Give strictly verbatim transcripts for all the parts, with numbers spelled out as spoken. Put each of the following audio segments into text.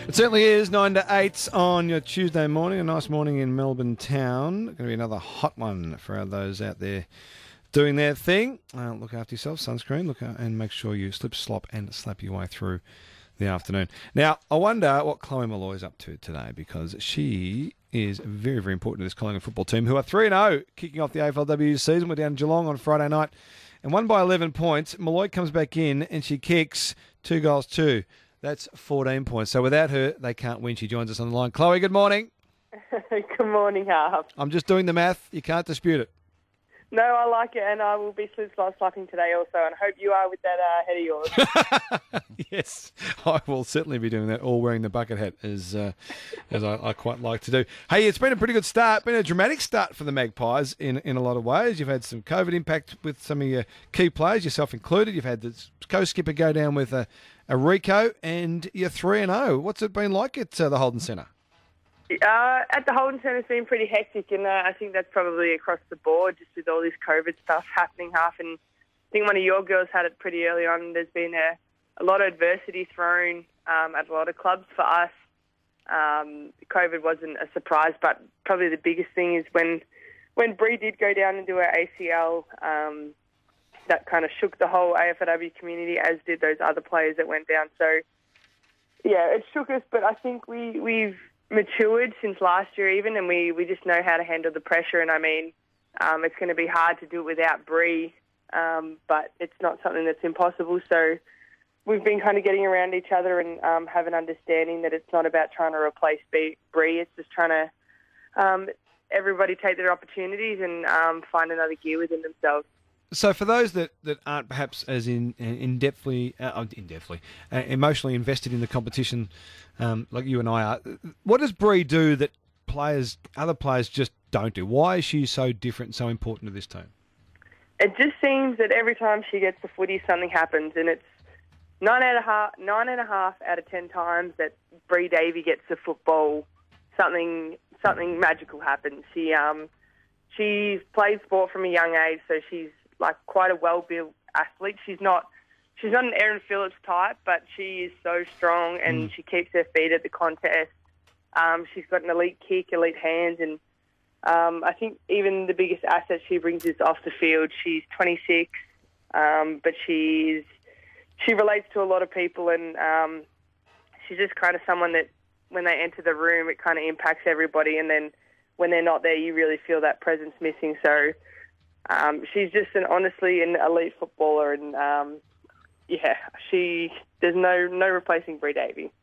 It certainly is, nine to eight on your Tuesday morning. A nice morning in Melbourne town. Going to be another hot one for those out there doing their thing. Uh, look after yourself, sunscreen, look out, and make sure you slip, slop, and slap your way through the afternoon. Now, I wonder what Chloe Molloy is up to today, because she is very, very important to this Collingwood football team, who are three and oh, kicking off the A F L W season. We're down Geelong on Friday night and won by eleven points. Molloy comes back in and she kicks two goals, two. That's fourteen points. So without her, they can't win. She joins us on the line. Chloe, good morning. Good morning, Harv. I'm just doing the math. You can't dispute it. No, I like it, and I will be slip slop slapping today also, and hope you are with that uh, head of yours. Yes, I will certainly be doing that, all wearing the bucket hat, as uh, as I, I quite like to do. Hey, it's been a pretty good start, been a dramatic start for the Magpies in, in a lot of ways. You've had some COVID impact with some of your key players, yourself included. You've had the co-skipper go down with a, a Rico, and you're three and oh. What's it been like at uh, the Holden Centre? Uh, at the Holden Centre, it's been pretty hectic, and uh, I think that's probably across the board, just with all this COVID stuff happening half. And I think one of your girls had it pretty early on. There's been a, a lot of adversity thrown um, at a lot of clubs. For us, um, COVID wasn't a surprise, but probably the biggest thing is when when Bree did go down and do her A C L, um, that kind of shook the whole A F L W community, as did those other players that went down. So, yeah, it shook us, but I think we, we've matured since last year even, and we, we just know how to handle the pressure. And I mean, um, it's going to be hard to do it without Bree, um, but it's not something that's impossible. So we've been kind of getting around each other and um, have an understanding that it's not about trying to replace Bree. It's just trying to um, everybody take their opportunities and um, find another gear within themselves. So for those that, that aren't perhaps as in in depthly, uh, in depthly, uh, emotionally invested in the competition, um, like you and I are, what does Bree do that players, other players, just don't do? Why is she so different and so important to this team? It just seems that every time she gets the footy, something happens, and it's nine and a half, nine and a half out of ten times that Bree Davey gets the football, something something magical happens. She um she's played sport from a young age, so she's like quite a well-built athlete. She's not she's not an Erin Phillips type, but she is so strong, and mm. she keeps her feet at the contest. Um, she's got an elite kick, elite hands, and um, I think even the biggest asset she brings is off the field. She's twenty-six, um, but she's she relates to a lot of people, and um, she's just kind of someone that when they enter the room, it kind of impacts everybody, and then when they're not there, you really feel that presence missing. So Um, she's just an honestly an elite footballer, and um, yeah, she there's no no replacing Bree Davey.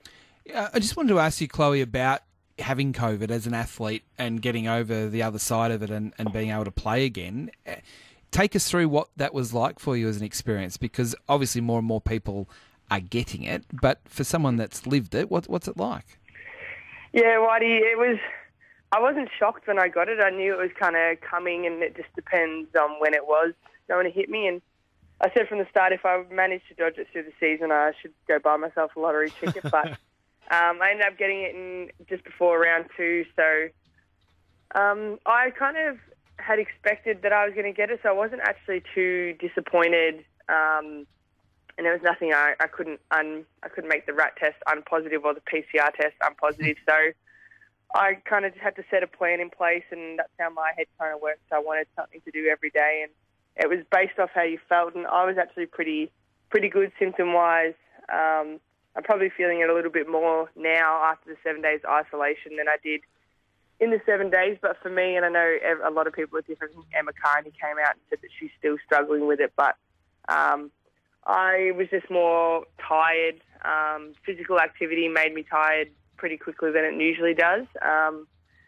Uh, I just wanted to ask you, Chloe, about having COVID as an athlete and getting over the other side of it and, and being able to play again. Take us through what that was like for you as an experience, because obviously more and more people are getting it, but for someone that's lived it, what, what's it like? Yeah, Whitey, it was. I wasn't shocked when I got it. I knew it was kind of coming, and it just depends on when it was going to hit me. And I said from the start, if I managed to dodge it through the season, I should go buy myself a lottery ticket. But um, I ended up getting it in just before round two. So um, I kind of had expected that I was going to get it, so I wasn't actually too disappointed. Um, and there was nothing I, I couldn't un, I couldn't make the R A T test unpositive or the P C R test unpositive. So I kind of had to set a plan in place, and that's how my head kind of works. I wanted something to do every day, and it was based off how you felt. And I was actually pretty pretty good symptom-wise. Um, I'm probably feeling it a little bit more now after the seven days isolation than I did in the seven days. But for me, and I know a lot of people are different, Emma Carney came out and said that she's still struggling with it. But um, I was just more tired. Um, physical activity made me tired pretty quickly than it usually does. Um,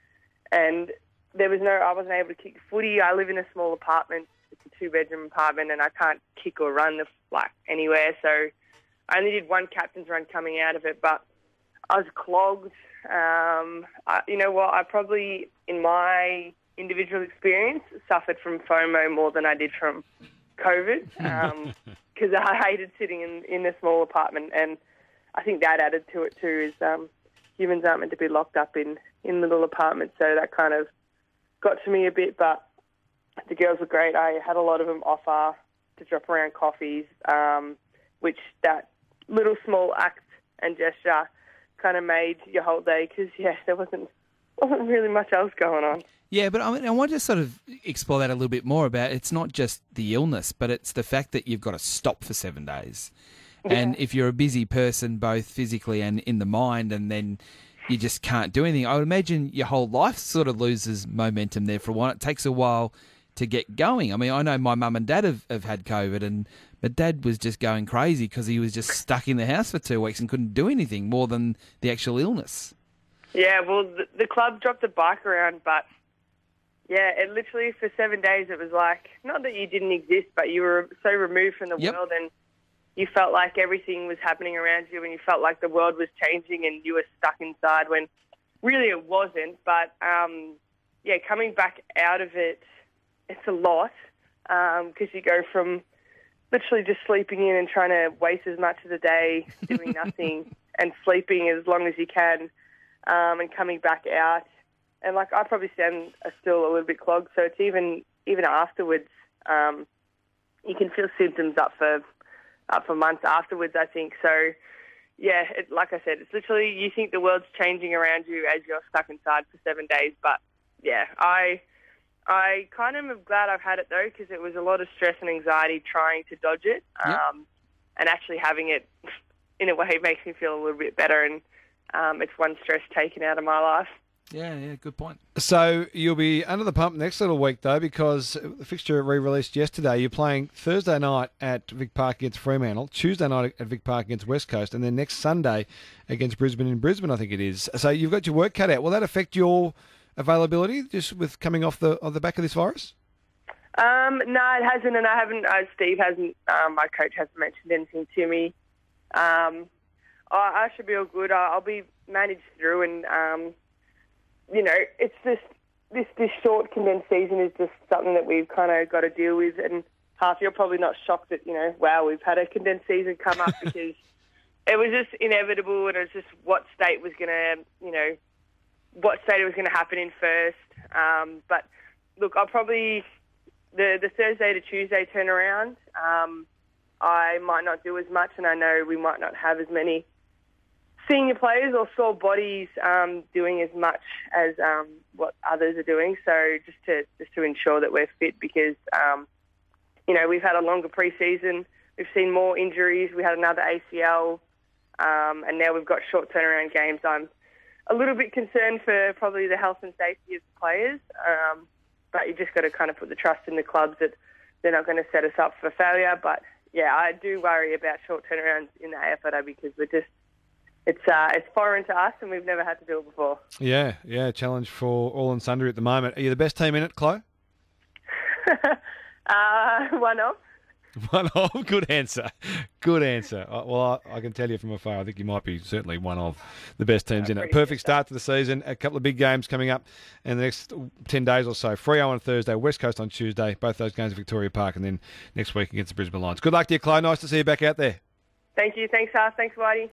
and there was no, I wasn't able to kick footy. I live in a small apartment. It's a two-bedroom apartment, and I can't kick or run the like anywhere. So I only did one captain's run coming out of it, but I was clogged. Um, I, you know what? I probably, in my individual experience, suffered from FOMO more than I did from COVID, because um, I hated sitting in, in a small apartment, and I think that added to it too. Is um, humans aren't meant to be locked up in, in little apartments, so that kind of got to me a bit. But the girls were great. I had a lot of them offer to drop around coffees, um, which that little small act and gesture kind of made your whole day because, yeah, there wasn't wasn't really much else going on. Yeah, but I, mean, I want to sort of explore that a little bit more about it's not just the illness, but it's the fact that you've got to stop for seven days. Yeah. And if you're a busy person, both physically and in the mind, and then you just can't do anything, I would imagine your whole life sort of loses momentum there for one. It takes a while to get going. I mean, I know my mum and dad have, have had COVID, and my dad was just going crazy because he was just stuck in the house for two weeks and couldn't do anything more than the actual illness. Yeah, well, the, the club dropped a bike around, but, yeah, it literally for seven days it was like, not that you didn't exist, but you were so removed from the yep. world, and you felt like everything was happening around you, and you felt like the world was changing and you were stuck inside when really it wasn't. But, um, yeah, coming back out of it, it's a lot because um, you go from literally just sleeping in and trying to waste as much of the day doing nothing and sleeping as long as you can um, and coming back out. And, like, I probably sound uh, still a little bit clogged, so it's even even afterwards, um, you can feel symptoms up for up for months afterwards, I think. So, yeah, it, like I said, it's literally you think the world's changing around you as you're stuck inside for seven days. But, yeah, I... I kind of am glad I've had it, though, because it was a lot of stress and anxiety trying to dodge it. Yep. Um, and actually having it, in a way, makes me feel a little bit better. And um, it's one stress taken out of my life. Yeah, yeah, good point. So you'll be under the pump next little week, though, because the fixture re-released yesterday. You're playing Thursday night at Vic Park against Fremantle, Tuesday night at Vic Park against West Coast, and then next Sunday against Brisbane in Brisbane, I think it is. So you've got your work cut out. Will that affect your availability just with coming off the off the back of this virus? Um, no, it hasn't, and I haven't. Uh, Steve hasn't. Um, my coach hasn't mentioned anything to me. Um, I, I should be all good. I, I'll be managed through, and um, you know, it's just this this short condensed season is just something that we've kind of got to deal with. And half you're probably not shocked that you know, wow, we've had a condensed season come up because it was just inevitable, and it was just what state was going to, you know. what state it was going to happen in first. Um, but, look, I'll probably, the, the Thursday to Tuesday turnaround, um, I might not do as much, and I know we might not have as many senior players or sore bodies um, doing as much as um, what others are doing. So just to just to ensure that we're fit because, um, you know, we've had a longer pre-season. We've seen more injuries. We had another A C L, um, and now we've got short turnaround games. I'm a little bit concerned for probably the health and safety of the players, um, but you just got to kind of put the trust in the clubs that they're not going to set us up for failure. But yeah, I do worry about short turnarounds in the A F L W because we're just it's uh, it's foreign to us and we've never had to do it before. Yeah, yeah, challenge for all and sundry at the moment. Are you the best team in it, Chloe? uh, one of. One of. Good answer. Good answer. Uh, Well, I, I can tell you from afar, I think you might be certainly one of the best teams in it. Perfect start to the season. A couple of big games coming up in the next ten days or so. Freo on Thursday, West Coast on Tuesday. Both those games at Victoria Park, and then next week against the Brisbane Lions. Good luck to you, Chloe. Nice to see you back out there. Thank you. Thanks, Haas. Thanks, Whitey.